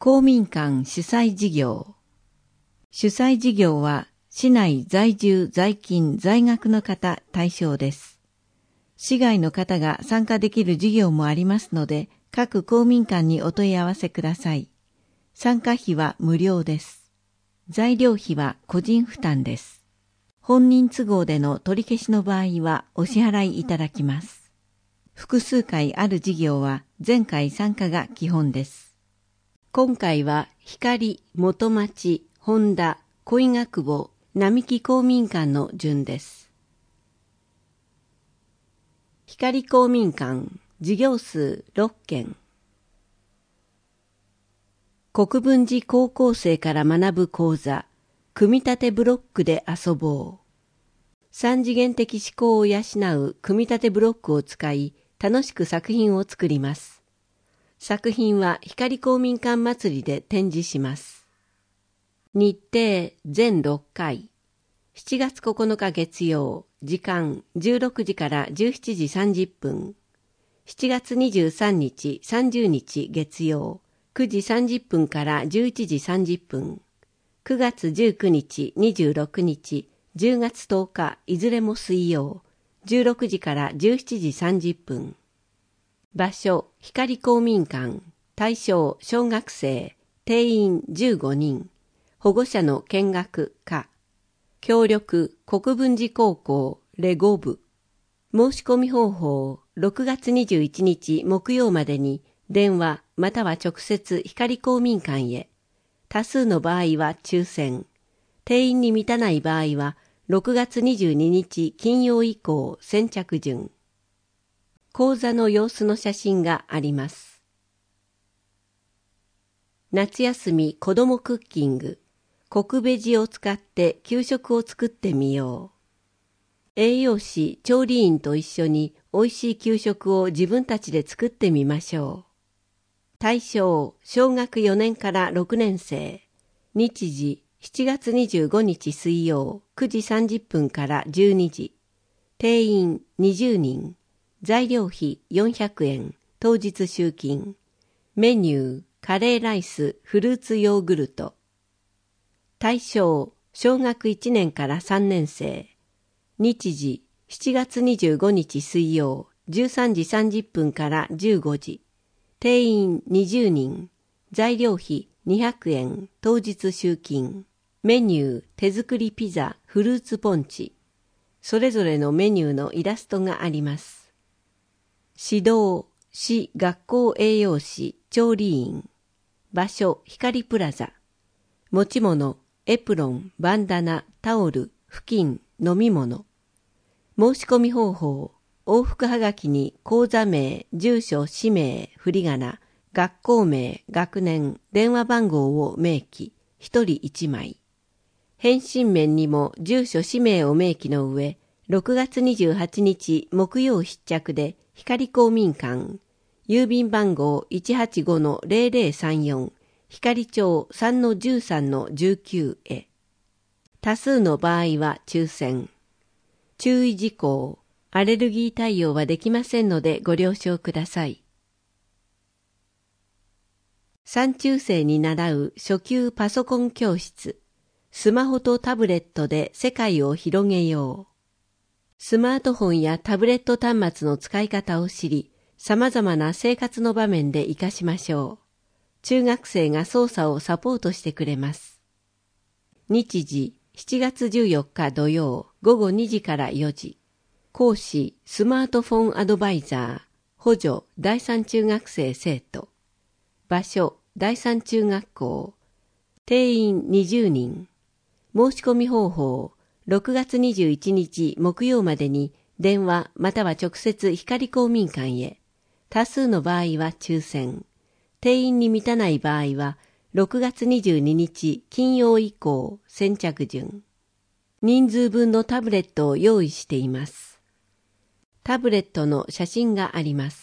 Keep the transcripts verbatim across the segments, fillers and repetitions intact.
公民館主催事業。主催事業は市内在住在勤在学の方対象です。市外の方が参加できる事業もありますので、各公民館にお問い合わせください。参加費は無料です。材料費は個人負担です。本人都合での取り消しの場合はお支払いいただきます。複数回ある事業は全回参加が基本です。今回は光、元町、本田、小伊賀久保、並木公民館の順です。光公民館、事業数ろっけん。国分寺高校生から学ぶ講座、組み立てブロックで遊ぼう。三次元的思考を養う組み立てブロックを使い、楽しく作品を作ります。作品は光公民館祭りで展示します。日程全ろっかい。しちがつここのか月曜、時間じゅうろくじからじゅうしちじさんじゅっぷん。しちがつにじゅうさんにち、さんじゅうにち月曜、くじさんじゅっぷんからじゅういちじさんじゅっぷん。くがつじゅうくにち、にじゅうろくにち、じゅうがつとおか、いずれも水曜、じゅうろくじからじゅうしちじさんじゅっぷん。場所、光公民館。対象、小学生。定員じゅうごにん。保護者の見学可。協力、国分寺高校、レゴ部。申し込み方法、ろくがつにじゅういちにち木曜までに、電話または直接光公民館へ。多数の場合は抽選。定員に満たない場合は、ろくがつにじゅうににち金曜以降先着順。講座の様子の写真があります。夏休み子どもクッキング。国ベジを使って給食を作ってみよう。栄養士、調理員と一緒に美味しい給食を自分たちで作ってみましょう。対象、小学よねんからろくねんせい。日時、しちがつにじゅうごにち水曜、くじさんじゅっぷんからじゅうにじ。定員にじゅうにん。材料費よんひゃくえん。当日集金。メニュー、カレーライス、フルーツヨーグルト。対象、小学いちねんからさんねんせい。日時、しちがつにじゅうごにち水曜、じゅうさんじさんじゅっぷんからじゅうごじ。定員にじゅうにん。材料費にひゃくえん。当日集金。メニュー、手作りピザ、フルーツポンチ。それぞれのメニューのイラストがあります。指導、市学校栄養士、調理員。場所、光プラザ。持ち物、エプロン、バンダナ、タオル、布巾、飲み物。申し込み方法、往復はがきに講座名、住所、氏名、振り仮名、学校名、学年、電話番号を明記、一人一枚。返信面にも住所、氏名を明記の上、ろくがつにじゅうはちにち木曜必着で光公民館、郵便番号 いちはちごのぜろぜろさんよん、光町 さんのじゅうさんのじゅうきゅう へ。多数の場合は抽選。注意事項、アレルギー対応はできませんのでご了承ください。三中生に習う初級パソコン教室。スマホとタブレットで世界を広げよう。スマートフォンやタブレット端末の使い方を知り、様々な生活の場面で活かしましょう。中学生が操作をサポートしてくれます。日時、しちがつじゅうよっか土曜、ごごにじからよじ。講師、スマートフォンアドバイザー。補助、だいさん中学生生徒。場所、だいさん中学校。定員にじゅうにん。申し込み方法、ろくがつにじゅういちにち木曜までに電話または直接光公民館へ。多数の場合は抽選。定員に満たない場合はろくがつにじゅうににち金曜以降先着順。人数分のタブレットを用意しています。タブレットの写真があります。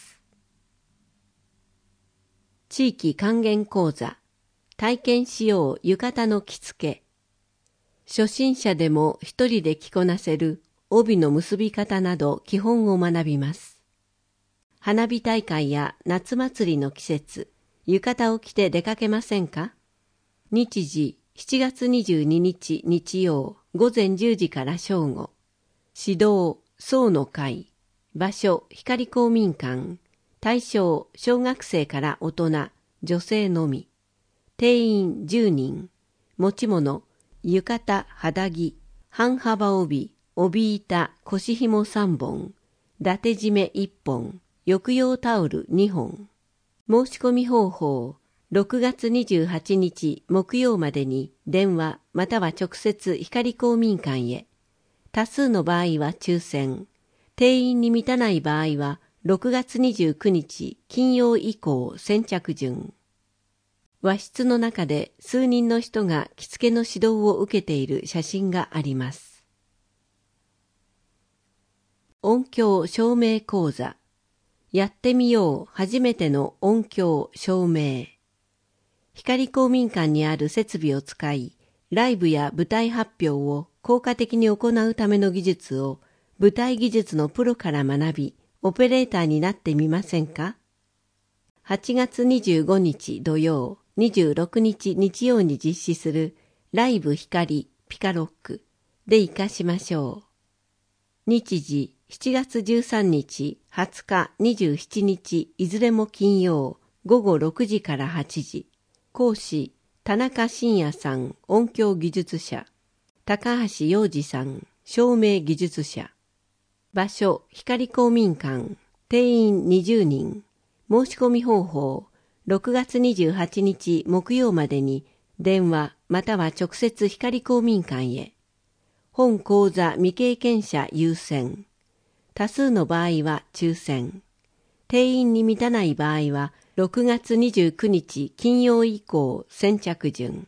地域還元講座。体験しよう浴衣の着付け。初心者でも一人で着こなせる帯の結び方など基本を学びます。花火大会や夏祭りの季節、 浴衣を着て出かけませんか？日時、しちがつにじゅうににち日曜、午前じゅうじから正午。指導、僧の会。場所、光公民館。対象、小学生から大人、女性のみ。定員じゅうにん。持ち物、浴衣、肌着、半幅帯、帯板、腰紐さんぼん。伊達締めいっぽん。浴用タオルにほん。申し込み方法、ろくがつにじゅうはちにち木曜までに電話または直接光公民館へ。多数の場合は抽選。定員に満たない場合はろくがつにじゅうくにち金曜以降先着順。和室の中で数人の人が着付けの指導を受けている写真があります。音響照明講座。やってみよう初めての音響照明。光公民館にある設備を使い、ライブや舞台発表を効果的に行うための技術を舞台技術のプロから学び、オペレーターになってみませんか？はちがつにじゅうごにち土曜、にじゅうろくにち日曜に実施するライブ光ピカロックで活かしましょう。日時、しちがつじゅうさんにち、はつか、にじゅうしちにちいずれも金曜、ごごろくじからはちじ。講師、田中伸也さん、音響技術者。高橋洋二さん、照明技術者。場所、光公民館。定員にじゅうにん。申し込み方法、ろくがつにじゅうはちにち木曜までに電話または直接光公民館へ。本講座未経験者優先。多数の場合は抽選。定員に満たない場合はろくがつにじゅうくにち金曜以降先着順。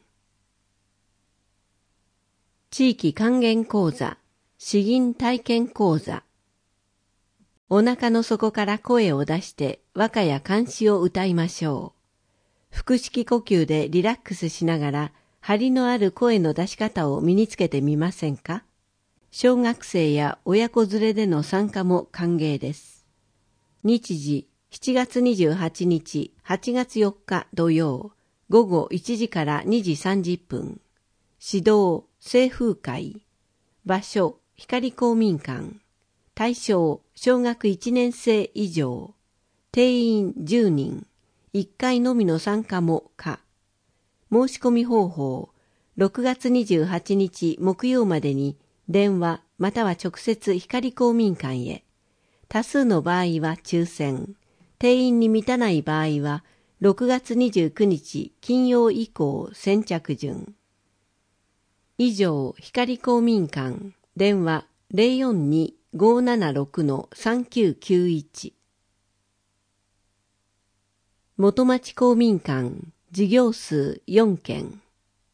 地域還元講座、詩吟体験講座。お腹の底から声を出して和歌や漢詩を歌いましょう。腹式呼吸でリラックスしながら張りのある声の出し方を身につけてみませんか？小学生や親子連れでの参加も歓迎です。日時、しちがつにじゅうはちにち、はちがつよっか土曜、ごごいちじからにじさんじゅっぷん。指導、清風会。場所、光公民館。対象、小学いちねんせい以上。定員じゅうにん。いっかいのみの参加も可。申し込み方法、ろくがつにじゅうはちにち木曜までに電話または直接光公民館へ。多数の場合は抽選。定員に満たない場合はろくがつにじゅうくにち金曜以降先着順。以上、光公民館電話 ゼロよんに ごーななろく さんきゅうきゅういち。元町公民館事業数よんけん。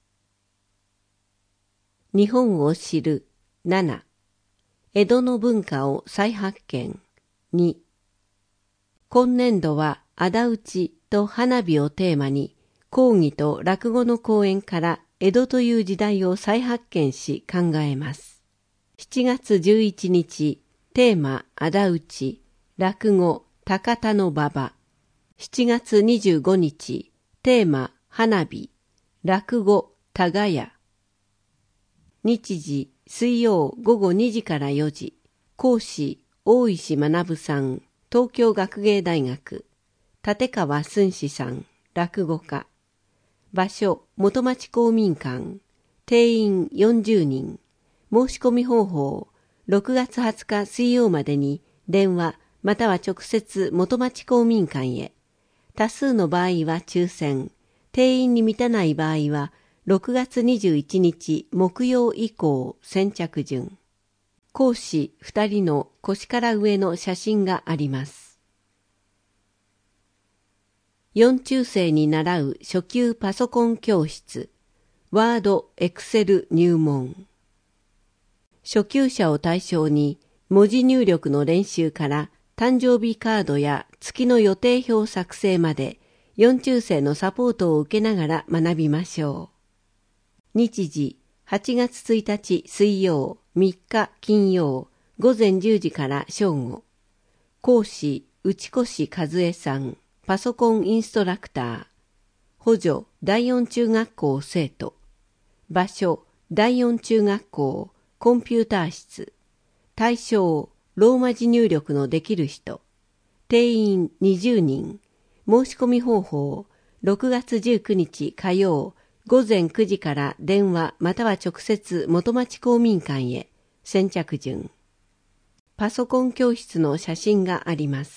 日本を知るなな。江戸の文化を再発見に。今年度は仇討ちと花火をテーマに講義と落語の講演から江戸という時代を再発見し考えます。しちがつじゅういちにちテーマ仇討ち、落語高田の馬場。しちがつにじゅうごにちテーマ花火、落語多賀屋。日時水曜ごごにじからよじ。講師大石学さん、東京学芸大学。立川寸志さん、落語家。場所元町公民館。定員よんじゅうにん。申し込み方法、ろくがつはつか水曜までに電話または直接元町公民館へ。多数の場合は抽選。定員に満たない場合はろくがつにじゅういちにち木曜以降先着順。講師ふたりの腰から上の写真があります。よん中生に習う初級パソコン教室。ワード、エクセル入門。初級者を対象に文字入力の練習から誕生日カードや月の予定表作成までよん中生のサポートを受けながら学びましょう。日時はちがつついたち水曜、みっか金曜、ごぜんじゅうじから正午。講師内越和恵さん、パソコンインストラクター。 補助第四中学校生徒。場所第四中学校コンピューター室。対象ローマ字入力のできる人。定員にじゅうにん。申し込み方法ろくがつじゅうくにち火曜午前くじから電話または直接元町公民館へ。先着順。パソコン教室の写真があります。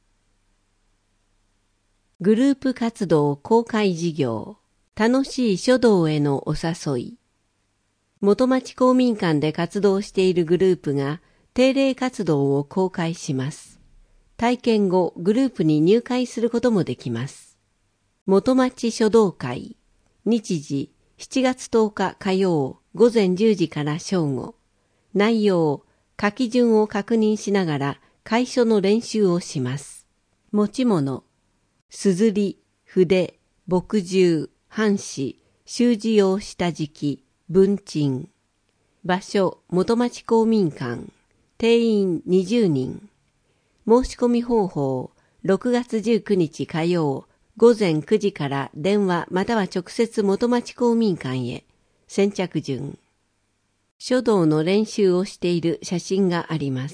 グループ活動公開事業。楽しい書道へのお誘い。元町公民館で活動しているグループが定例活動を公開します。体験後、グループに入会することもできます。元町書道会。日時しちがつとおか火曜午前じゅうじから正午。内容、書き順を確認しながら楷書の練習をします。持ち物、すずり、筆、墨汁、半紙、習字用下敷き、文鎮。場所、元町公民館。定員にじゅうにん。申し込み方法、ろくがつじゅうくにち火曜、午前くじから電話または直接元町公民館へ。先着順。書道の練習をしている写真があります。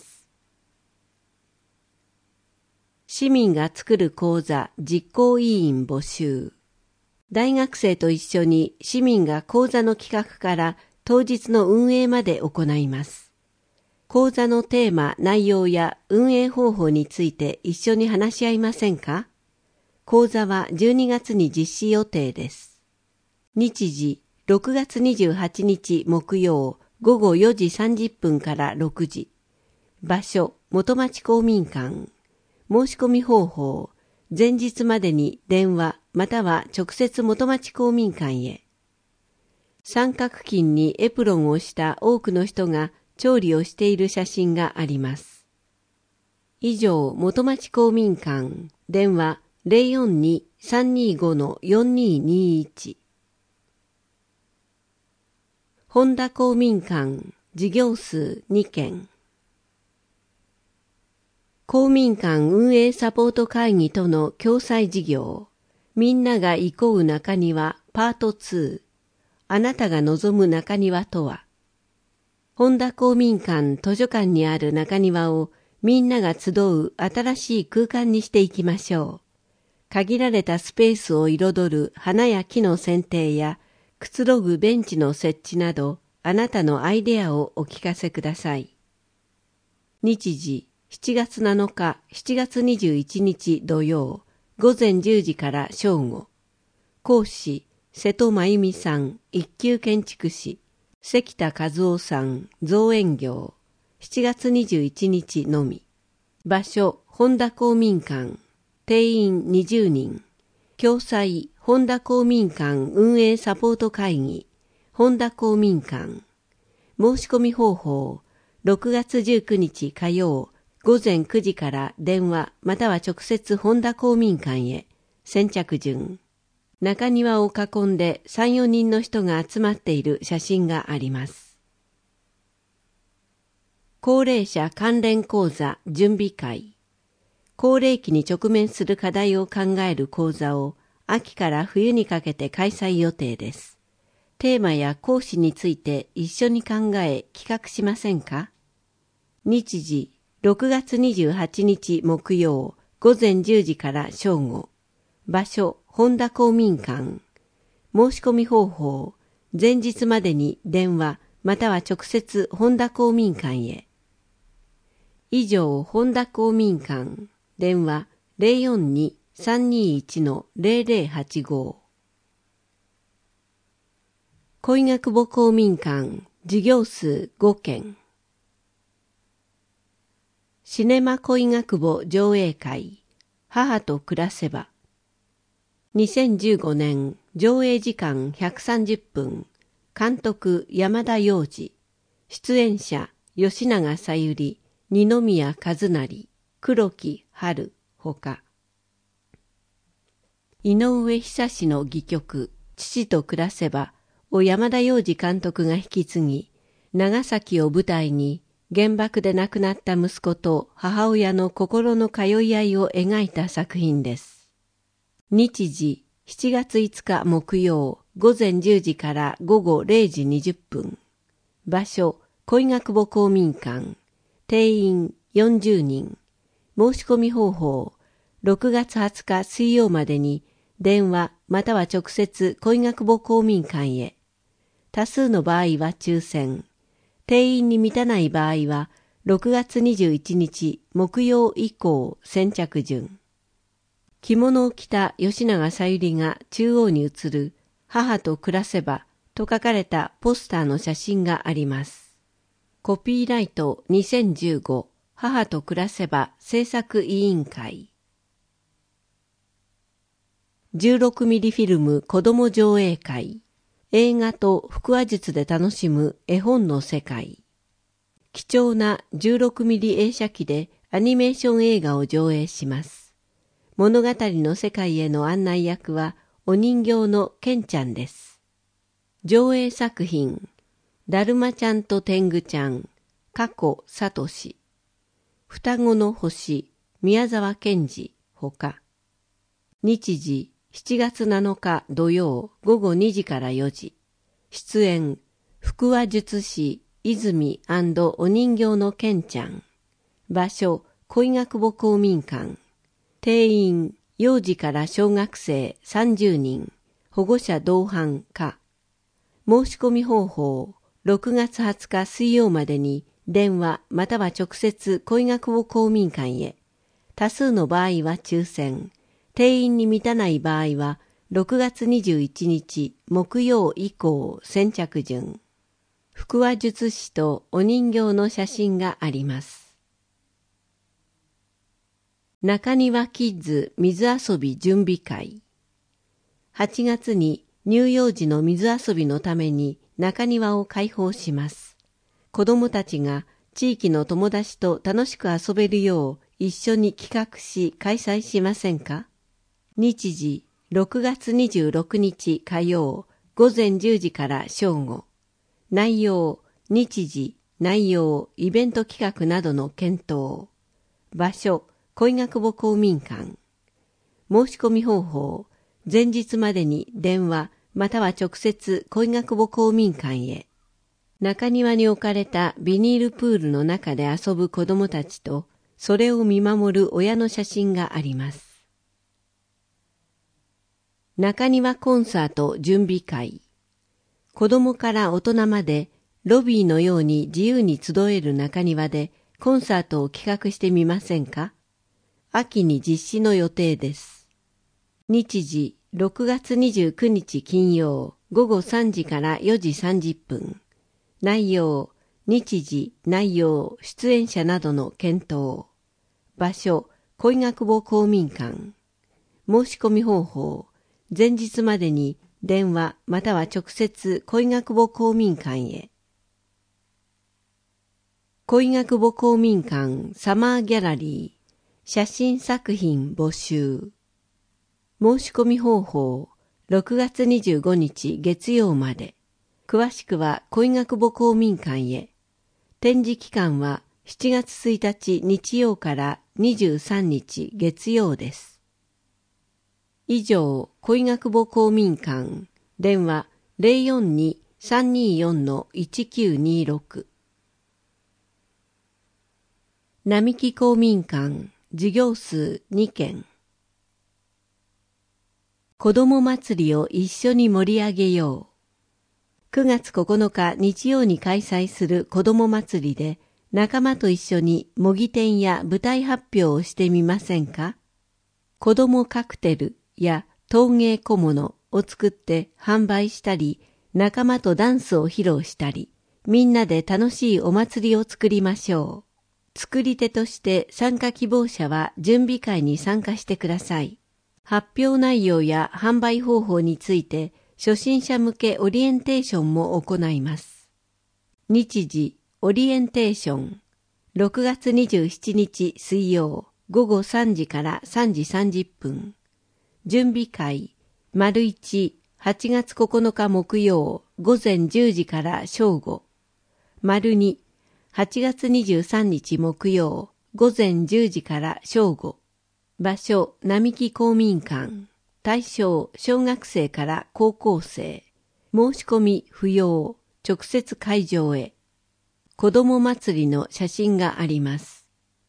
市民が作る講座実行委員募集。大学生と一緒に市民が講座の企画から当日の運営まで行います。講座のテーマ、内容や運営方法について一緒に話し合いませんか？講座はじゅうにがつに実施予定です。日時、ろくがつにじゅうはちにち木曜、ごごよじさんじゅっぷんからろくじ。場所、元町公民館。申し込み方法、前日までに電話または直接元町公民館へ。三角巾にエプロンをした多くの人が調理をしている写真があります。以上、元町公民館、電話 ゼロよんに さんにご よんににいち。本田公民館、事業数にけん。公民館運営サポート会議との共催事業、みんなが憩う中庭パートツー。あなたが望む中庭とは。本田公民館図書館にある中庭をみんなが集う新しい空間にしていきましょう。限られたスペースを彩る花や木の剪定やくつろぐベンチの設置など、あなたのアイデアをお聞かせください。日時、しちがつなのか、しちがつにじゅういちにち土曜、午前じゅうじから正午。講師、瀬戸真由美さん、一級建築士。関田和夫さん、造園業。しちがつにじゅういちにちのみ。場所、本田公民館。定員にじゅうにん。共催、本田公民館運営サポート会議。本田公民館。申し込み方法、ろくがつじゅうくにち火曜、午前くじから電話または直接本田公民館へ。先着順。中庭を囲んでさん、よにんの人が集まっている写真があります。高齢者関連講座準備会。高齢期に直面する課題を考える講座を秋から冬にかけて開催予定です。テーマや講師について一緒に考え企画しませんか？日時、ろくがつにじゅうはちにち木曜、午前じゅうじから正午。場所、本田公民館。申し込み方法、前日までに電話または直接本田公民館へ。以上、本田公民館、電話 ゼロよんに さんにいち ゼロゼロはちご。恋学母公民館、事業数ごけん。シネマ恋学母上映会、母と暮らせば。にせんじゅうごねん、上映時間ひゃくさんじゅっぷん、監督山田洋次、出演者吉永小百合、二宮和也、黒木春ほか。井上久志の戯曲、父と暮らせばを山田洋次監督が引き継ぎ、長崎を舞台に原爆で亡くなった息子と母親の心の通い合いを描いた作品です。日時、 しちがついつか木曜午前じゅうじから午後れいじにじゅっぷん。場所、恋学母公民館。定員よんじゅうにん。申し込み方法、ろくがつはつか水曜までに電話または直接恋学母公民館へ。多数の場合は抽選。定員に満たない場合はろくがつにじゅういちにち木曜以降先着順。着物を着た吉永小百合が中央に写る母と暮らせばと書かれたポスターの写真があります。コピーライトにせんじゅうご母と暮らせば制作委員会。じゅうろくミリフィルム子供上映会。映画と腹話術で楽しむ絵本の世界。貴重なじゅうろくミリ映写機でアニメーション映画を上映します。物語の世界への案内役はお人形のケンちゃんです。上映作品、だるまちゃんと天狗ちゃん、加古聡。双子の星、宮沢賢治、ほか。日時、しちがつなのか土曜午後にじからよじ。出演、腹話術師泉&お人形のケンちゃん。場所、恋学母公民館。定員、幼児から小学生さんじゅうにん。保護者同伴か。申し込み方法、ろくがつはつか水曜までに電話または直接恋学母公民館へ。多数の場合は抽選。定員に満たない場合はろくがつにじゅういちにち木曜以降先着順。腹話術師とお人形の写真があります。中庭キッズ水遊び準備会。はちがつに乳幼児の水遊びのために中庭を開放します。子どもたちが地域の友達と楽しく遊べるよう一緒に企画し開催しませんか？日時、ろくがつにじゅうろくにち火曜、午前じゅうじから正午。内容、日時、内容、イベント企画などの検討。場所、恋学母公民館。申し込み方法、前日までに電話、または直接恋学母公民館へ。中庭に置かれたビニールプールの中で遊ぶ子どもたちと、それを見守る親の写真があります。中庭コンサート準備会。子供から大人までロビーのように自由に集える中庭でコンサートを企画してみませんか？秋に実施の予定です。日時、ろくがつにじゅうくにち金曜午後さんじからよじさんじゅっぷん。内容、日時、内容、出演者などの検討。場所、恋学母公民館。申し込み方法、前日までに電話または直接恋学母公民館へ。恋学母公民館サマーギャラリー写真作品募集。申し込み方法、ろくがつにじゅうごにち月曜まで。詳しくは恋学母公民館へ。展示期間はしちがつついたち日曜からにじゅうさんにち月曜です。以上、恋学母公民館、電話 ゼロよんに さんにーよん いちきゅうにろく。並木公民館、事業数にけん。子ども祭りを一緒に盛り上げよう。くがつここのか日曜に開催する子ども祭りで、仲間と一緒に模擬店や舞台発表をしてみませんか？子どもカクテルや陶芸小物を作って販売したり、仲間とダンスを披露したり、みんなで楽しいお祭りを作りましょう。作り手として参加希望者は準備会に参加してください。発表内容や販売方法について初心者向けオリエンテーションも行います。日時、オリエンテーション、ろくがつにじゅうしちにち水曜午後さんじからさんじさんじゅっぷん。準備会、丸一、はちがつここのか木曜午前じゅうじから正午。丸二、はちがつにじゅうさんにち木曜午前じゅうじから正午。場所、並木公民館。 対象小学生から高校生。申し込み不要。直接会場へ。子ども祭りの写真があります。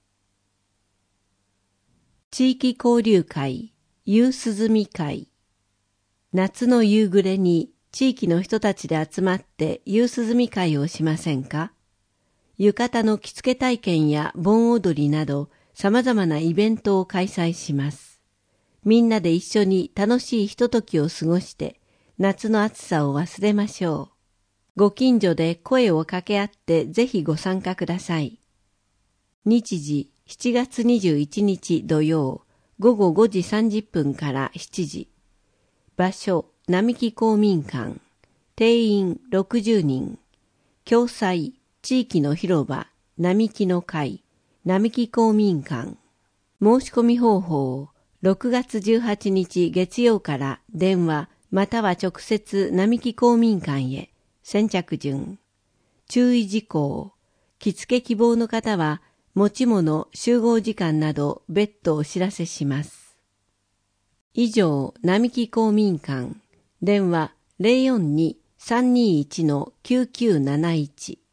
地域交流会、夕涼み会。夏の夕暮れに地域の人たちで集まって夕涼み会をしませんか？浴衣の着付け体験や盆踊りなど様々なイベントを開催します。みんなで一緒に楽しいひとときを過ごして夏の暑さを忘れましょう。ご近所で声を掛け合ってぜひご参加ください。日時しちがつにじゅういちにち土曜ごごごじさんじゅっぷんからしちじ。場所並木公民館。定員ろくじゅうにん。共催地域の広場並木の会並木公民館。申し込み方法ろくがつじゅうはちにち月曜から電話または直接並木公民館へ。先着順。注意事項。着付け希望の方は持ち物集合時間など別途お知らせします。以上、並木公民館。電話 ゼロよんに さんにいち きゅうきゅうなないち。